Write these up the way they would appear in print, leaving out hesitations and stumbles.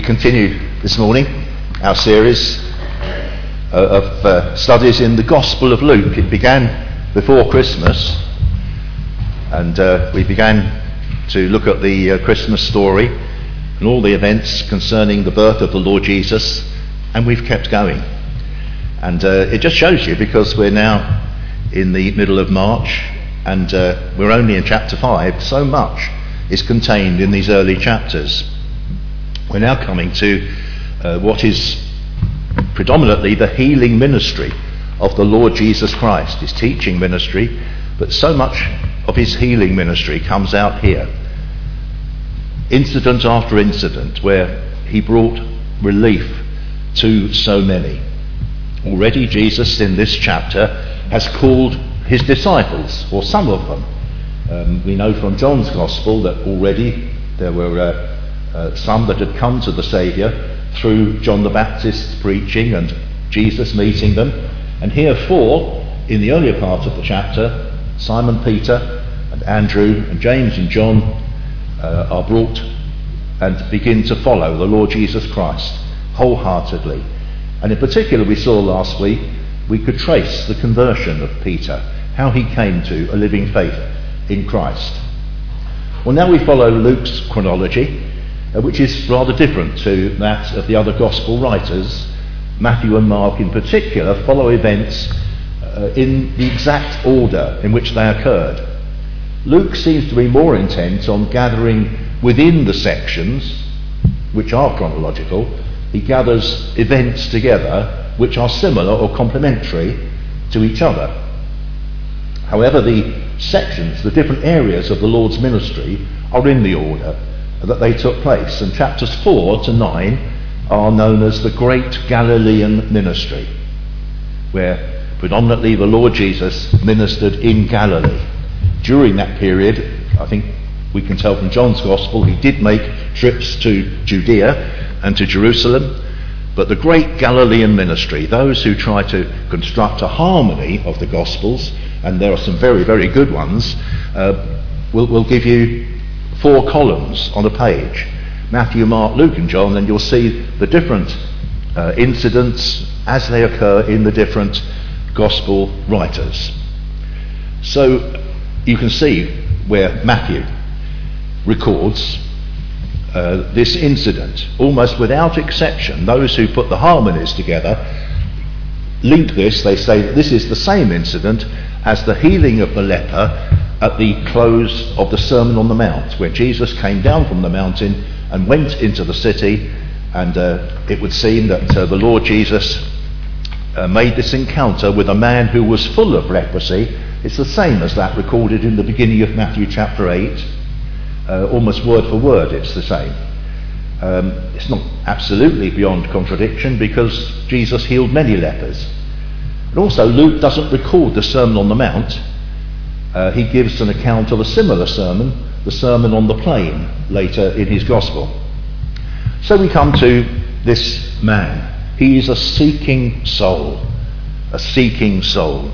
continue this morning our series of studies in the Gospel of Luke. It began before Christmas, and we began to look at the Christmas story and all the events concerning the birth of the Lord Jesus, and we've kept going. And it just shows you, because we're now in the middle of March and we're only in chapter 5, so much is contained in these early chapters. We're now coming to what is predominantly the healing ministry of the Lord Jesus Christ, his teaching ministry, but so much of his healing ministry comes out here. Incident after incident where he brought relief to so many. Already Jesus in this chapter has called his disciples, or some of them. We know from John's Gospel that already there were some that had come to the Saviour through John the Baptist's preaching and Jesus meeting them. And here 4, in the earlier part of the chapter, Simon Peter and Andrew and James and John are brought and begin to follow the Lord Jesus Christ wholeheartedly. And in particular, we saw last week, we could trace the conversion of Peter, how he came to a living faith in Christ. Well, now we follow Luke's chronology, which is rather different to that of the other gospel writers. Matthew and Mark in particular follow events in the exact order in which they occurred. Luke seems to be more intent on gathering within the sections, which are chronological. He gathers events together which are similar or complementary to each other. However, the sections, the different areas of the Lord's ministry, are in the order that they took place, and chapters 4 to 9 are known as the Great Galilean Ministry, where predominantly the Lord Jesus ministered in Galilee. During that period, I think we can tell from John's Gospel, he did make trips to Judea and to Jerusalem, but the Great Galilean Ministry, those who try to construct a harmony of the Gospels, and there are some very, very good ones, will give you 4 columns on a page, Matthew, Mark, Luke and John, and you'll see the different incidents as they occur in the different gospel writers. So you can see where Matthew records this incident almost without exception. Those who put the harmonies together link this. They say that this is the same incident as the healing of the leper at the close of the Sermon on the Mount, where Jesus came down from the mountain and went into the city, and it would seem that the Lord Jesus made this encounter with a man who was full of leprosy. It's the same as that recorded in the beginning of Matthew chapter 8, almost word for word it's the same. It's not absolutely beyond contradiction, because Jesus healed many lepers. And also Luke doesn't record the Sermon on the Mount. He gives an account of a similar sermon, the Sermon on the Plain, later in his Gospel. So we come to this man. He is a seeking soul. A seeking soul.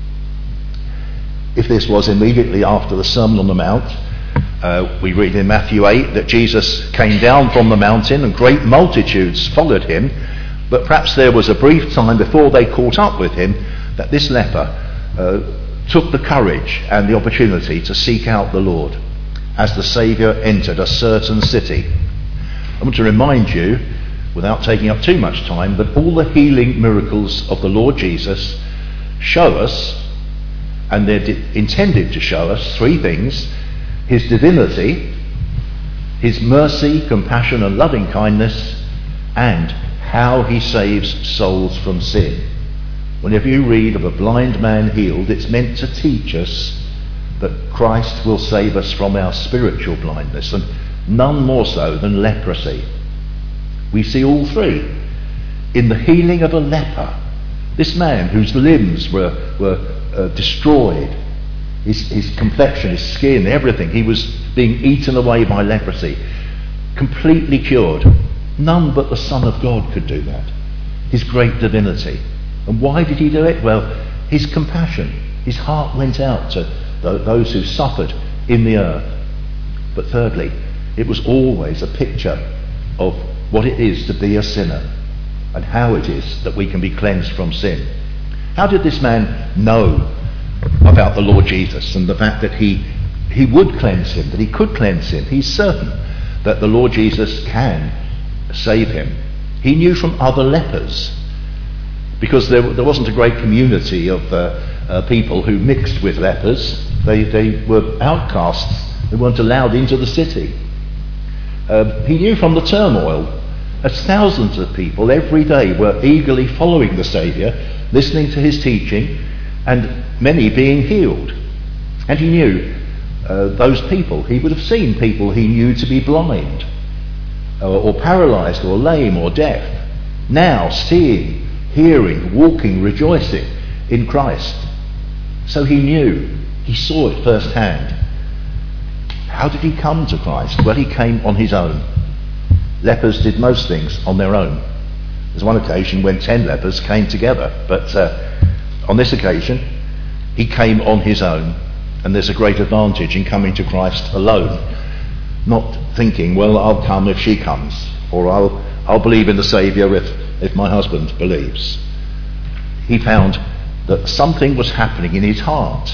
If this was immediately after the Sermon on the Mount, we read in Matthew 8 that Jesus came down from the mountain and great multitudes followed him, but perhaps there was a brief time before they caught up with him that this leper took the courage and the opportunity to seek out the Lord as the Saviour entered a certain city. I want to remind you, without taking up too much time, that all the healing miracles of the Lord Jesus show us, and they're intended to show us, 3 things: his divinity, his mercy, compassion and loving kindness, and how he saves souls from sin. Whenever you read of a blind man healed, it's meant to teach us that Christ will save us from our spiritual blindness, and none more so than leprosy. We see all 3 in the healing of a leper. This man whose limbs were destroyed, his complexion, his skin, everything, he was being eaten away by leprosy, completely cured. None but the Son of God could do that. His great divinity. And why did he do it? Well, his compassion. His heart went out to those who suffered in the earth. But thirdly, it was always a picture of what it is to be a sinner and how it is that we can be cleansed from sin. How did this man know about the Lord Jesus and the fact that he would cleanse him, that he could cleanse him? He's certain that the Lord Jesus can save him. He knew from other lepers, because there wasn't a great community of people who mixed with lepers. They were outcasts. They weren't allowed into the city. He knew from the turmoil, as thousands of people every day were eagerly following the Saviour, listening to his teaching, and many being healed. And he knew those people. He would have seen people he knew to be blind, or paralysed, or lame, or deaf, now seeing, hearing, walking, rejoicing in Christ. So he knew, he saw it firsthand. How did he come to Christ? Well, he came on his own. Lepers did most things on their own. There's one occasion when 10 lepers came together, but on this occasion he came on his own, and there's a great advantage in coming to Christ alone, not thinking, well, I'll come if she comes, or I'll believe in the Saviour if my husband believes. He found that something was happening in his heart.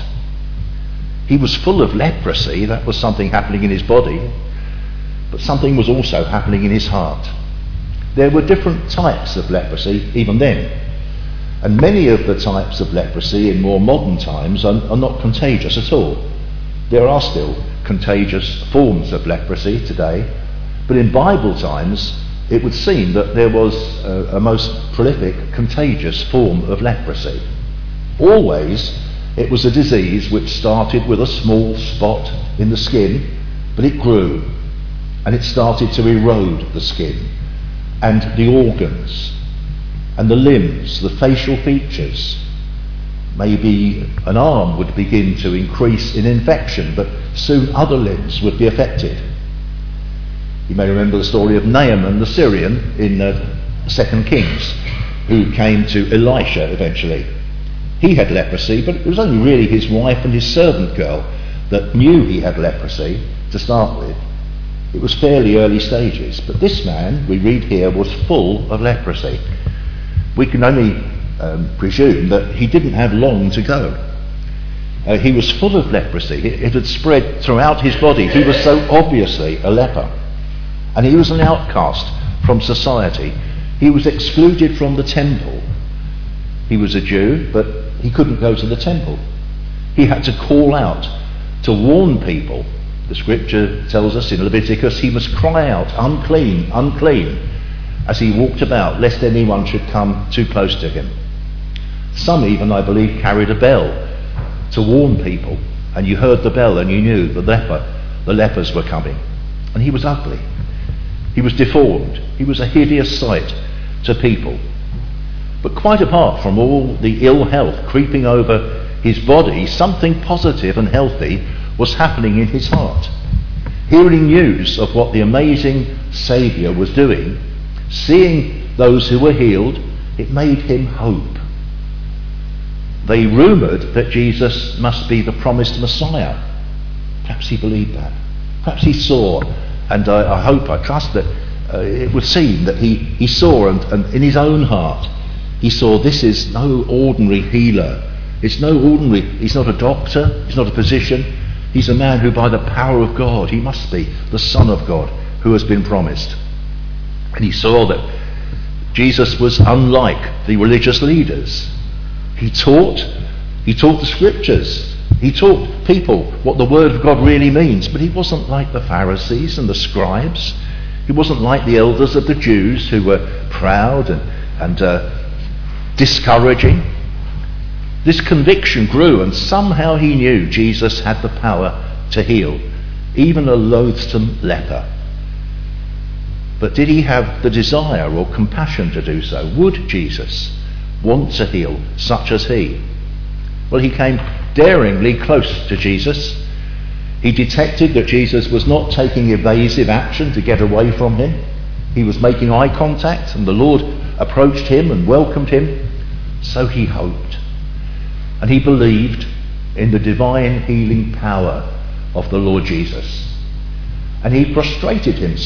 He was full of leprosy, that was something happening in his body, but something was also happening in his heart. There were different types of leprosy even then, and many of the types of leprosy in more modern times are not contagious at all. There are still contagious forms of leprosy today, but in Bible times it would seem that there was a most prolific, contagious form of leprosy. Always it was a disease which started with a small spot in the skin, but it grew, and it started to erode the skin and the organs and the limbs, the facial features. Maybe an arm would begin to increase in infection, but soon other limbs would be affected. You may remember the story of Naaman the Syrian in 2 Kings, who came to Elisha eventually. He had leprosy, but it was only really his wife and his servant girl that knew he had leprosy to start with. It was fairly early stages, but this man, we read here, was full of leprosy. We can only presume that he didn't have long to go. He was full of leprosy. It had spread throughout his body. He was so obviously a leper. And he was an outcast from society. He was excluded from the temple. He was a Jew, but he couldn't go to the temple. He had to call out to warn people. The scripture tells us in Leviticus he must cry out, unclean, unclean, as he walked about, lest anyone should come too close to him. Some even, I believe, carried a bell to warn people, and you heard the bell and you knew the lepers were coming. And he was ugly. He was deformed. He was a hideous sight to people. But quite apart from all the ill health creeping over his body, something positive and healthy was happening in his heart. Hearing news of what the amazing Saviour was doing, seeing those who were healed, it made him hope. They rumoured that Jesus must be the promised Messiah. Perhaps he believed that. Perhaps he saw, and I trust that it would seem that he saw, and in his own heart, he saw this is no ordinary healer. He's not a doctor, he's not a physician. He's a man who by the power of God, he must be the Son of God who has been promised. And he saw that Jesus was unlike the religious leaders. He taught the scriptures. He taught people what the word of God really means, but he wasn't like the Pharisees and the scribes. He wasn't like the elders of the Jews who were proud and discouraging. This conviction grew, and somehow he knew Jesus had the power to heal, even a loathsome leper. But did he have the desire or compassion to do so? Would Jesus want to heal such as he? Well, he came daringly close to Jesus. He detected that Jesus was not taking evasive action to get away from him. He was making eye contact, and the Lord approached him and welcomed him. So he hoped. And he believed in the divine healing power of the Lord Jesus. And he prostrated himself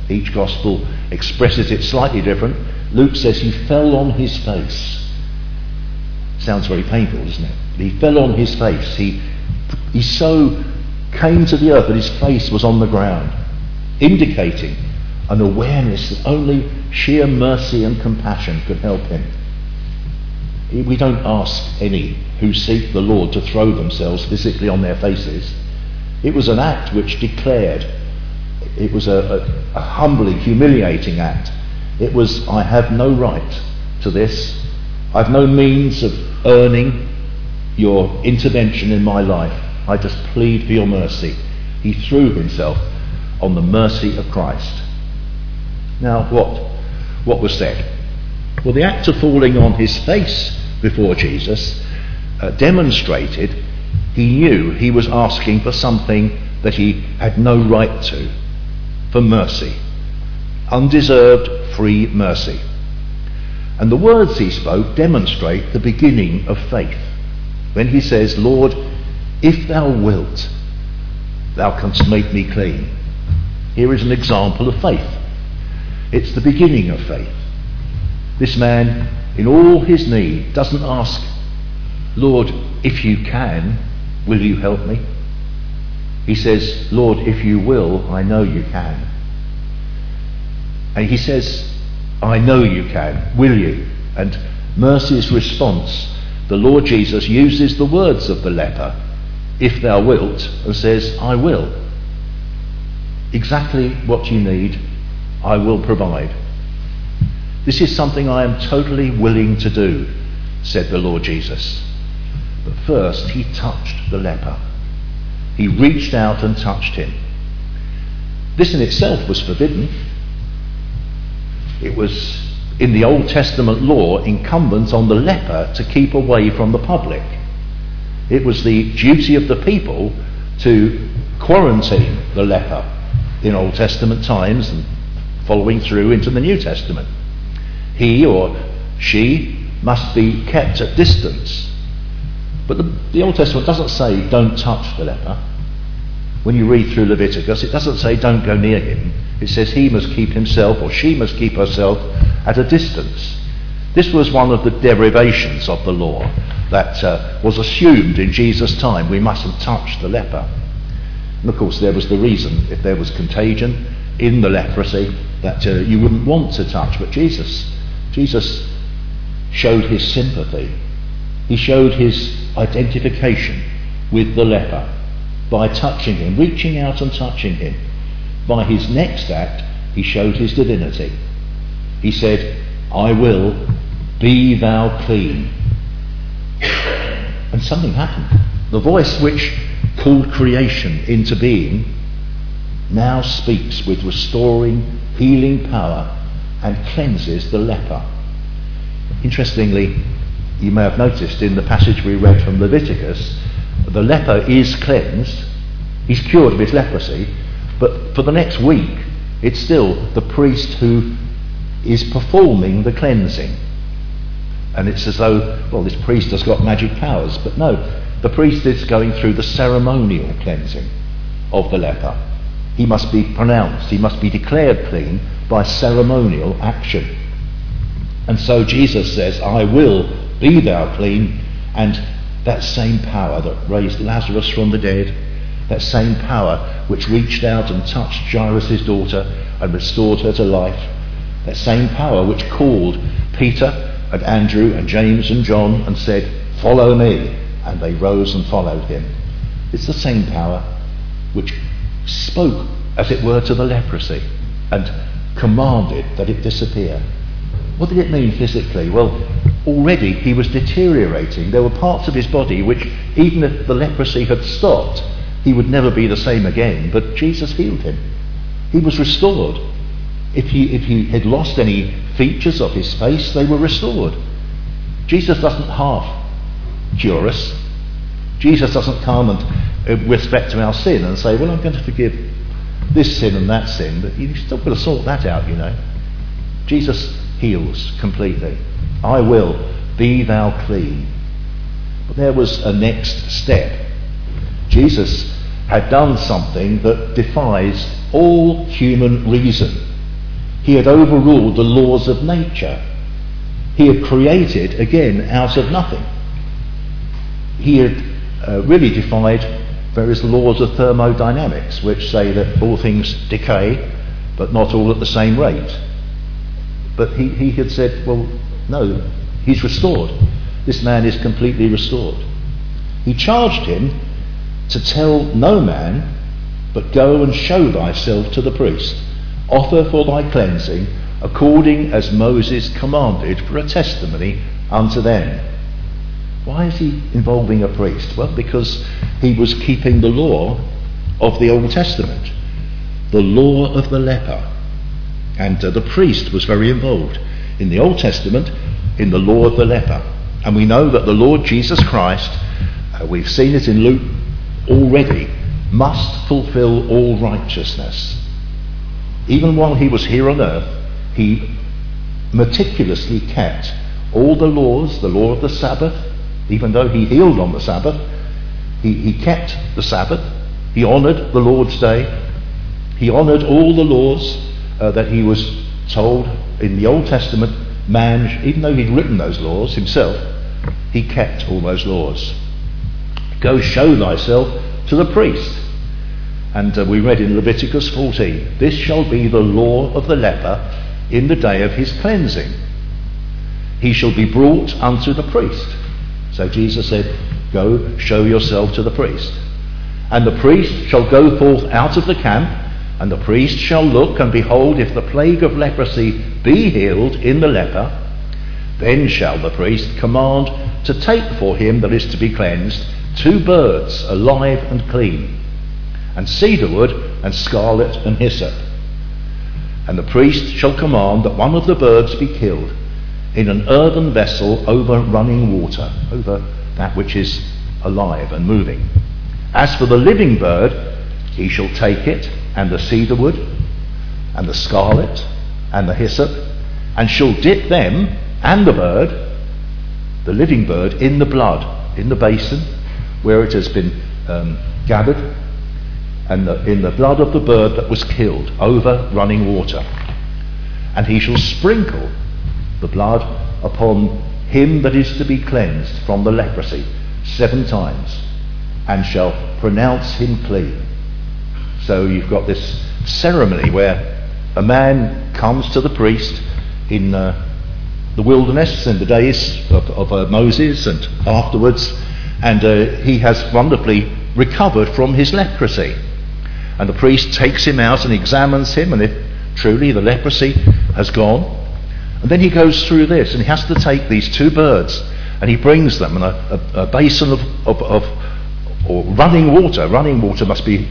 Each gospel expresses it slightly different. Luke says he fell on his face. Sounds very painful, doesn't it? He fell on his face. He so came to the earth that his face was on the ground, indicating an awareness that only sheer mercy and compassion could help him. We don't ask any who seek the Lord to throw themselves physically on their faces. It was an act which declared, it was a humbly humiliating act. It was, I have no right to this. I've no means of earning your intervention in my life. I just plead for your mercy. He threw himself on the mercy of Christ. Now, what was said? Well, the act of falling on his face before Jesus demonstrated he knew he was asking for something that he had no right to, for mercy, undeserved free mercy. And the words he spoke demonstrate the beginning of faith. When he says, Lord, if thou wilt, thou canst make me clean. Here is an example of faith. It's the beginning of faith. This man, in all his need, doesn't ask, Lord, if you can, will you help me? He says, Lord, if you will, I know you can. And he says, I know you can, will you? And mercy's response, the Lord Jesus uses the words of the leper, if thou wilt, and says, I will. Exactly what you need, I will provide. This is something I am totally willing to do, said the Lord Jesus. But first he touched the leper. He reached out and touched him. This in itself was forbidden. It was, in the Old Testament law, incumbent on the leper to keep away from the public. It was the duty of the people to quarantine the leper in Old Testament times and following through into the New Testament. He or she must be kept at distance. But the Old Testament doesn't say don't touch the leper. When you read through Leviticus, it doesn't say don't go near him. It says he must keep himself or she must keep herself at a distance. This was one of the derivations of the law that was assumed in Jesus' time. We mustn't touch the leper. And of course there was the reason, if there was contagion in the leprosy, that you wouldn't want to touch. But Jesus showed his sympathy. He showed his identification with the leper by touching him, reaching out and touching him. By his next act, he showed his divinity. He said, I will, be thou clean. And something happened. The voice which called creation into being now speaks with restoring, healing power and cleanses the leper. Interestingly, you may have noticed in the passage we read from Leviticus, the leper is cleansed, he's cured of his leprosy, but for the next week it's still the priest who is performing the cleansing. And it's as though, well, this priest has got magic powers, but no, the priest is going through the ceremonial cleansing of the leper. He must be pronounced, he must be declared clean by ceremonial action. And so Jesus says, I will, be thou clean, and that same power that raised Lazarus from the dead, that same power which reached out and touched Jairus' daughter and restored her to life, that same power which called Peter and Andrew and James and John and said, follow me, and they rose and followed him. It's the same power which spoke, as it were, to the leprosy and commanded that it disappear. What did it mean physically? Well, already he was deteriorating. There were parts of his body which, even if the leprosy had stopped, he would never be the same again. But Jesus healed him. He was restored. If he had lost any features of his face, they were restored. Jesus doesn't half cure us. Jesus doesn't come and, with respect to our sin, and say, well, I'm going to forgive this sin and that sin, but you've still got to sort that out, you know. Jesus heals completely. I will, be thou clean. But there was a next step. Jesus had done something that defies all human reason. He had overruled the laws of nature. He had created, again, out of nothing. He had really defied various laws of thermodynamics, which say that all things decay, but not all at the same rate. But he had said, well, no, he's restored. This man is completely restored. He charged him to tell no man, but go and show thyself to the priest. Offer for thy cleansing, according as Moses commanded, for a testimony unto them. Why is he involving a priest? Well, because he was keeping the law of the Old Testament, the law of the leper. And the priest was very involved in the Old Testament, in the law of the leper. And we know that the Lord Jesus Christ, we've seen it in Luke already, must fulfill all righteousness. Even while he was here on earth, he meticulously kept all the laws, the law of the Sabbath. Even though he healed on the Sabbath, he kept the Sabbath. He honoured the Lord's Day. He honoured all the laws that he was told in the Old Testament. Man, even though he'd written those laws himself, he kept all those laws. Go show thyself to the priest. And we read in Leviticus 14, this shall be the law of the leper in the day of his cleansing. He shall be brought unto the priest. So Jesus said, go show yourself to the priest. And the priest shall go forth out of the camp, and the priest shall look, and behold, if the plague of leprosy be healed in the leper, then shall the priest command to take for him that is to be cleansed 2 birds alive and clean, and cedar wood and scarlet and hyssop. And the priest shall command that one of the birds be killed in an earthen vessel over running water, over that which is alive and moving. As for the living bird, he shall take it, and the cedar wood, and the scarlet, and the hyssop, and shall dip them and the bird, the living bird, in the blood, in the basin where it has been gathered, and in the blood of the bird that was killed over running water. And he shall sprinkle the blood upon him that is to be cleansed from the leprosy 7 times, and shall pronounce him clean. So you've got this ceremony where a man comes to the priest in the wilderness in the days of Moses and afterwards, and he has wonderfully recovered from his leprosy. And the priest takes him out and examines him, and if truly the leprosy has gone, and then he goes through this, and he has to take these 2 birds, and he brings them in a basin of running water. Running water must be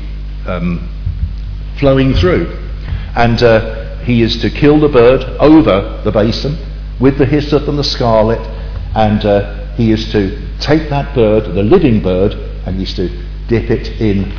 flowing through, and he is to kill the bird over the basin with the hyssop and the scarlet, and he is to take that bird, the living bird, and he's to dip it in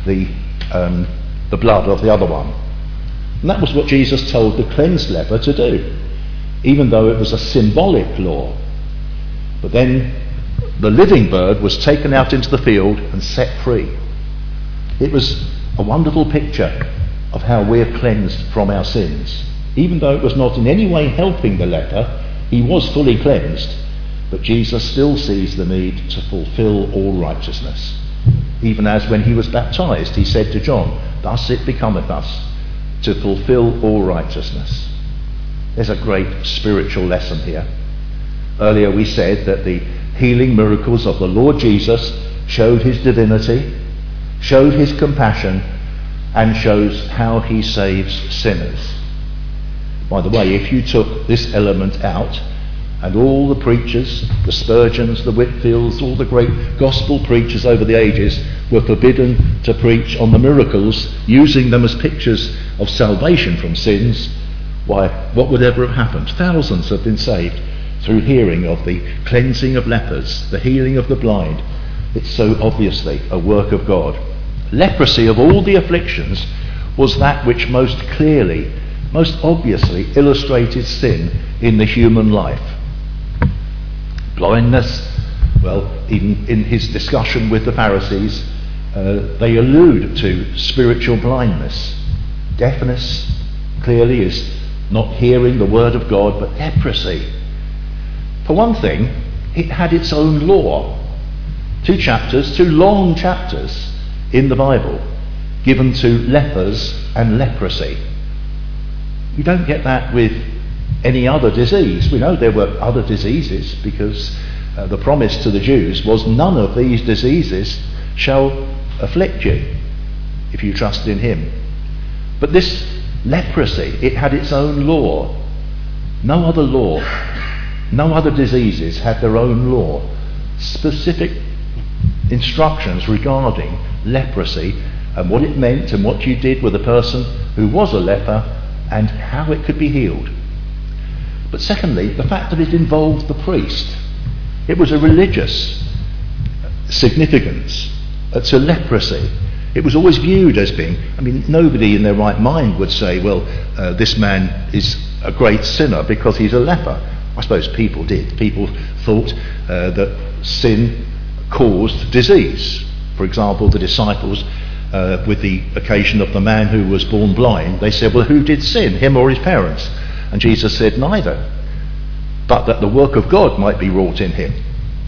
the blood of the other one. And that was what Jesus told the cleansed leper to do, even though it was a symbolic law. But then the living bird was taken out into the field and set free. It was a wonderful picture of how we're cleansed from our sins. Even though it was not in any way helping the leper, he was fully cleansed, but Jesus still sees the need to fulfill all righteousness. Even as when he was baptized, he said to John, thus it becometh us to fulfill all righteousness. There's a great spiritual lesson here. Earlier we said that the healing miracles of the Lord Jesus showed his divinity, showed his compassion, and shows how he saves sinners. By the way, if you took this element out, and all the preachers, the Spurgeons, the Whitfields, all the great gospel preachers over the ages were forbidden to preach on the miracles, using them as pictures of salvation from sins, why, what would ever have happened? Thousands have been saved through hearing of the cleansing of lepers, the healing of the blind. It's so obviously a work of God. Leprosy, of all the afflictions, was that which most clearly, most obviously illustrated sin in the human life. Blindness, well, even in his discussion with the Pharisees, they allude to spiritual blindness. Deafness clearly is not hearing the word of God, but leprosy. For one thing, it had its own law. 2 long chapters in the Bible given to lepers and leprosy. You don't get that with any other disease. We know there were other diseases because the promise to the Jews was none of these diseases shall afflict you if you trust in him. But this leprosy, it had its own law. No other law, no other diseases had their own law. Specific instructions regarding leprosy and what it meant and what you did with a person who was a leper and how it could be healed. But secondly, the fact that it involved the priest. It was a religious significance to leprosy. It was always viewed as being, nobody in their right mind would say, this man is a great sinner because he's a leper. I suppose people did. People thought that sin caused disease. For example, the disciples, with the occasion of the man who was born blind, they said, who did sin, him or his parents? And Jesus said, neither, but that the work of God might be wrought in him.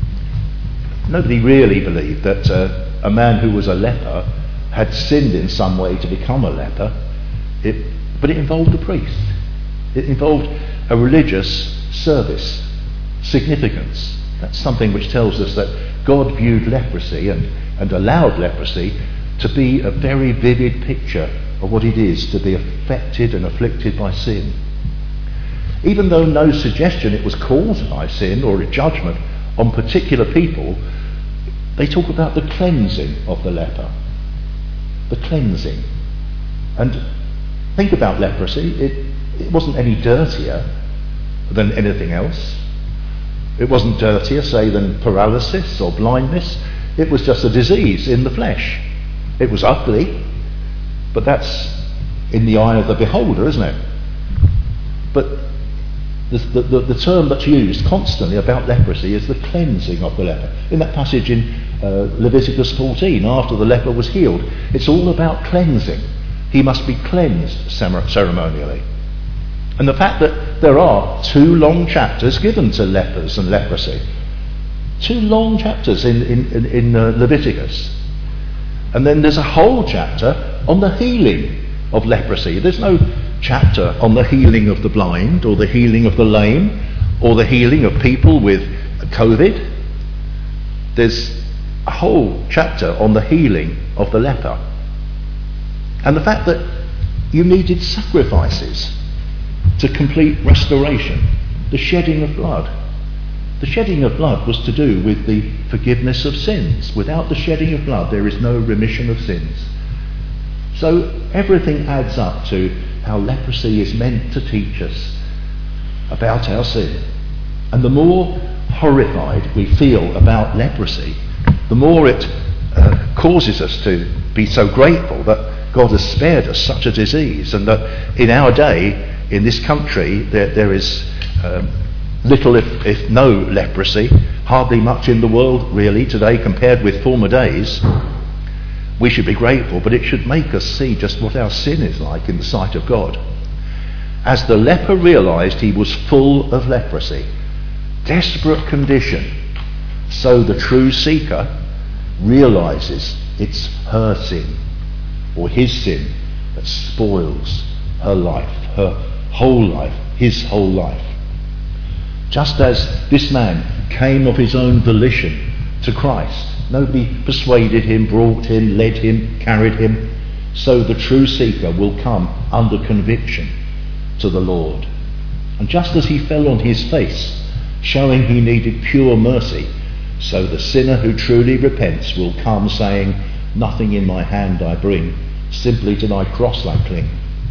Nobody really believed that a man who was a leper had sinned in some way to become a leper, but it involved a priest. It involved a religious service, significance. That's something which tells us that God viewed leprosy and allowed leprosy to be a very vivid picture of what it is to be affected and afflicted by sin. Even though no suggestion it was caused by sin or a judgment on particular people, they talk about the cleansing of the leper. The cleansing. And think about leprosy. It wasn't any dirtier than anything else. It wasn't dirtier, say, than paralysis or blindness. It was just a disease in the flesh. It was ugly, but that's in the eye of the beholder, isn't it? But the term that's used constantly about leprosy is the cleansing of the leper. In that passage in Leviticus 14, after the leper was healed, it's all about cleansing. He must be cleansed ceremonially. And the fact that there are 2 long chapters given to lepers and leprosy, 2 long chapters in Leviticus, and then there's a whole chapter on the healing of leprosy. There's no chapter on the healing of the blind or the healing of the lame or the healing of people with COVID. There's a whole chapter on the healing of the leper. And the fact that you needed sacrifices to complete restoration, the shedding of blood. The shedding of blood was to do with the forgiveness of sins. Without the shedding of blood, there is no remission of sins. So everything adds up to how leprosy is meant to teach us about our sin. And the more horrified we feel about leprosy, the more it causes us to be so grateful that God has spared us such a disease, and that in our day, in this country, there is little if no leprosy, hardly much in the world really today compared with former days. We should be grateful, but it should make us see just what our sin is like in the sight of God. As the leper realised he was full of leprosy, desperate condition, so the true seeker realises it's her sin, or his sin, that spoils her life, her whole life, his whole life. Just as this man came of his own volition to Christ, nobody persuaded him, brought him, led him, carried him, so the true seeker will come under conviction to the Lord. And just as he fell on his face, showing he needed pure mercy, so the sinner who truly repents will come saying, "Nothing in my hand I bring, simply to thy cross I cling."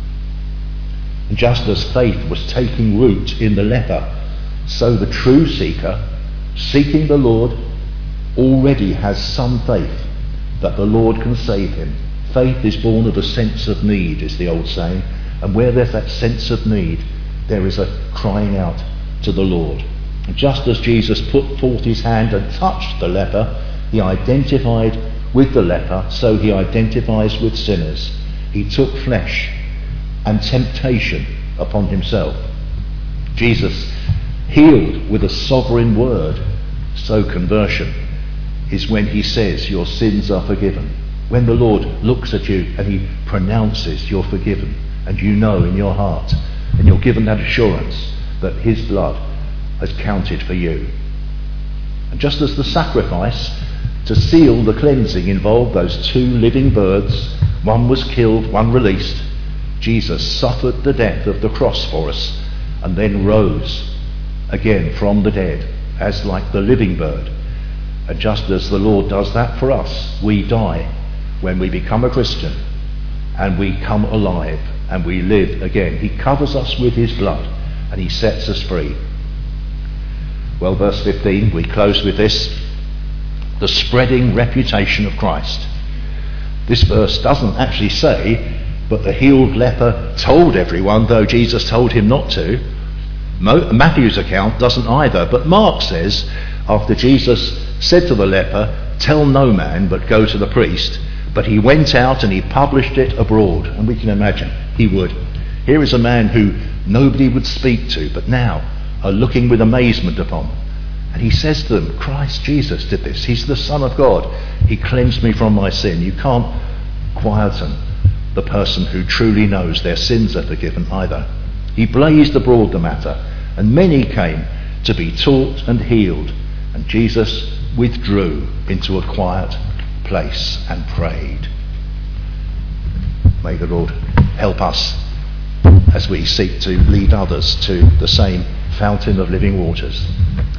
And just as faith was taking root in the leper, so the true seeker, seeking the Lord, already has some faith that the Lord can save him. Faith is born of a sense of need, is the old saying, and where there's that sense of need, there is a crying out to the Lord. And just as Jesus put forth his hand and touched the leper, he identified with the leper, so he identifies with sinners. He took flesh and temptation upon himself. Jesus healed with a sovereign word. So conversion is when he says your sins are forgiven. When the Lord looks at you and he pronounces you're forgiven, and you know in your heart, and you're given that assurance that his blood has counted for you. And just as the sacrifice to seal the cleansing involved those 2 living birds, one was killed, one released, Jesus suffered the death of the cross for us and then rose again from the dead as like the living bird. And just as the Lord does that for us, we die when we become a Christian, and we come alive and we live again. He covers us with his blood and he sets us free. Well, verse 15, we close with this: the spreading reputation of Christ. This verse doesn't actually say, but the healed leper told everyone, though Jesus told him not to. Matthew's account doesn't either, but Mark says, after Jesus said to the leper, tell no man, but go to the priest, but he went out and he published it abroad. And we can imagine he would. Here is a man who nobody would speak to, but now are looking with amazement upon. And he says to them, Christ Jesus did this. He's the Son of God. He cleansed me from my sin. You can't quieten the person who truly knows their sins are forgiven either. He blazed abroad the matter, and many came to be taught and healed. And Jesus withdrew into a quiet place and prayed. May the Lord help us as we seek to lead others to the same fountain of living waters.